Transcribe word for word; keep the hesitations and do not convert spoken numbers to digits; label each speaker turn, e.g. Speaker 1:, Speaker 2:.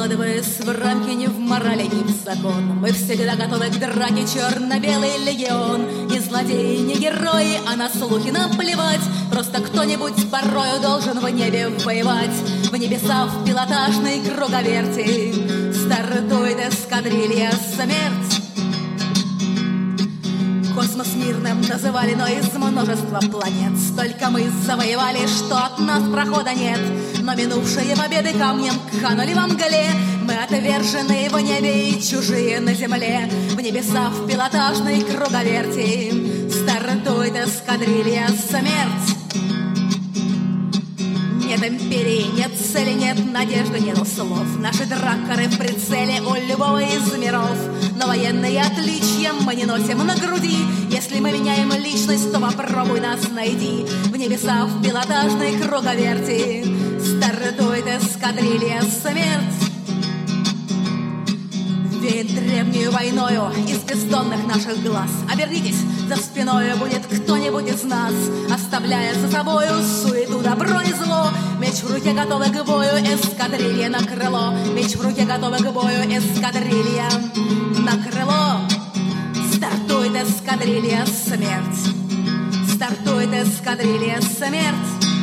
Speaker 1: укладываясь в рамки ни в морали, ни в закон. Мы всегда готовы к драке, черно-белый легион. Не злодеи, не герои, а на слухи нам плевать. Просто кто-нибудь порою должен в небе воевать. В небеса в пилотажной круговерти стартует эскадрилья «Смерть». Космос мирным называли, но из множества планет столько мы завоевали, что от нас прохода нет. Но минувшие победы камнем канули во мгле. Мы отвержены в небе и чужие на земле. В небеса в пилотажной круговерти стартует эскадрилья «Смерть». Нет империи, нет цели, нет надежды, нет слов. Наши дракары в прицеле у любого из миров. Но военные отличия мы не носим на груди. Если мы меняем личность, то попробуй нас найди. В небесах в пилотажной круговерти стартует эскадрилья «Смерть». Веет древнюю войною из бездонных наших глаз. Обернитесь, за спиною будет кто-нибудь из нас, оставляя за собою суету, добро и зло. Меч в руке готовы к бою, эскадрилья на крыло. Меч в руке готовы к бою, эскадрилья на крыло. Стартует эскадрилья «Смерть». Стартует эскадрилья «Смерть».